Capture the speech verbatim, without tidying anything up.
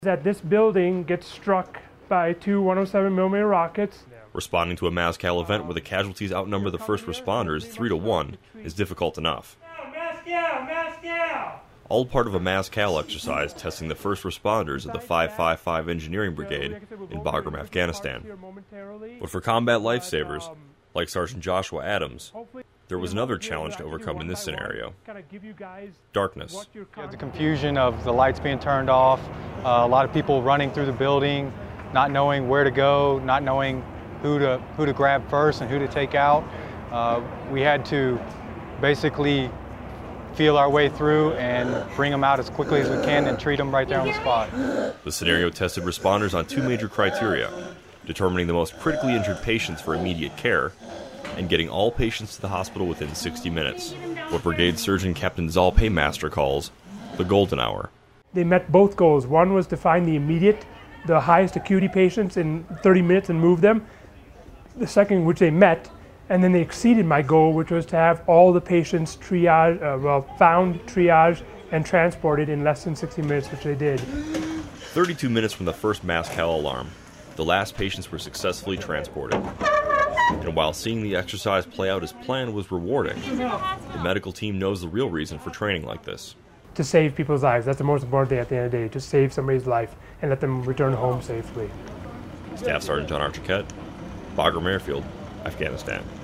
That this building gets struck by two one oh seven millimeter rockets. Responding to a MASCAL event where the casualties outnumber the first responders three to one is difficult enough. MASCAL, MASCAL. All part of a MASCAL exercise testing the first responders of the five five five Engineering Brigade in Bagram, Afghanistan. But for combat lifesavers, like Sergeant Joshua Adams, there was another challenge to overcome in this scenario: darkness. The confusion of the lights being turned off, uh, a lot of people running through the building, not knowing where to go, not knowing who to, who to grab first and who to take out. Uh, we had to basically feel our way through and bring them out as quickly as we can and treat them right there on the spot. The scenario tested responders on two major criteria: determining the most critically injured patients for immediate care, and getting all patients to the hospital within sixty minutes, what Brigade Surgeon Captain Zal Paymaster calls the golden hour. They met both goals. One was to find the immediate, the highest acuity patients in thirty minutes and move them. The second, which they met, and then they exceeded my goal, which was to have all the patients triage, uh, well, found, triaged, and transported in less than sixty minutes, which they did. thirty-two minutes from the first MASCAL alarm, the last patients were successfully transported. And while seeing the exercise play out as planned was rewarding, the medical team knows the real reason for training like this. To save people's lives. That's the most important thing at the end of the day, to save somebody's life and let them return home safely. Staff Sergeant John Archiquette, Bagram Airfield, Afghanistan.